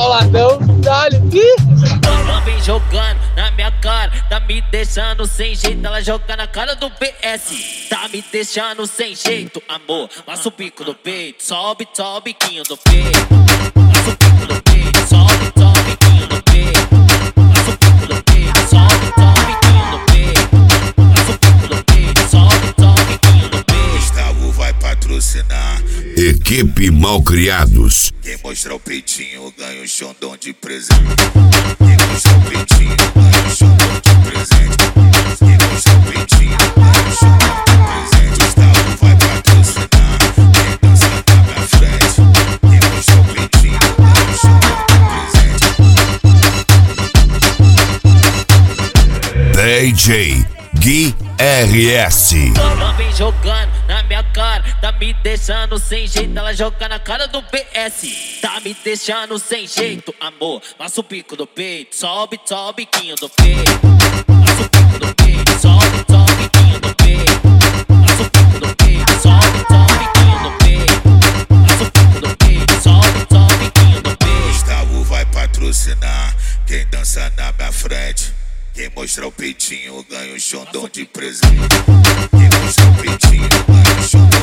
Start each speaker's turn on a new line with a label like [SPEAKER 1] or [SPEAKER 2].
[SPEAKER 1] boladão, dá-lhe.
[SPEAKER 2] Ela vem jogando na minha cara, tá me deixando sem jeito. Ela joga na cara do PS, tá me deixando sem jeito, amor. Passa o bico do peito, sobe, sobe o biquinho do peito. Passa o bico do peito, sobe, sobe o biquinho do peito. Passa o bico do peito, sobe, sobe o biquinho do peito. Passa o bico do peito, sobe, sobe o biquinho do peito.
[SPEAKER 3] Gustavo vai patrocinar
[SPEAKER 4] Equipe Malcriados.
[SPEAKER 3] Quem mostrar o peitinho ganha um xondão de presente. Quem mostrar o peitinho ganha um xondão de presente. Quem mostrar o peitinho ganha um xondão de presente. Gustavo vai patrocinar quem dança na minha frente. Quem mostrar o peitinho ganha um xondão de presente.
[SPEAKER 4] DJ Gui RS.
[SPEAKER 2] Ela vem jogando na minha cara, tá me deixando sem jeito. Ela joga na cara do PS, tá me deixando sem jeito, amor. Passa o bico do peito, sobe, sobe o biquinho do peito. Passa o bico do peito, sobe, sobe o biquinho do peito. Passa o bico do peito, sobe, sobe o biquinho do peito. Passa o bico do peito, sobe, sobe o biquinho do peito.
[SPEAKER 3] Gustavo vai patrocinar quem dança na minha frente. Quem mostrar o peitinho ganha um xondão de presente. Quem mostrar o peitinho ganha um xondão